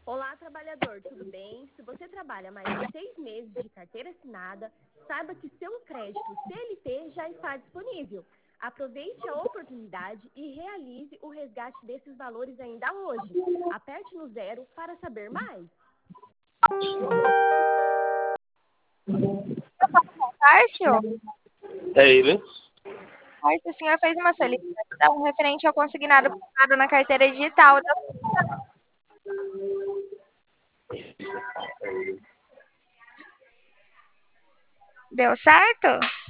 Olá, trabalhador, tudo bem? Se você trabalha mais de 6 meses de carteira assinada, saiba que seu crédito CLT já está disponível. Aproveite a oportunidade e realize o resgate desses valores ainda hoje. Aperte no 0 para saber mais. Márcio? É ele? Márcio, o senhor fez uma solicitação referente ao consignado privado na carteira digital. Deu certo?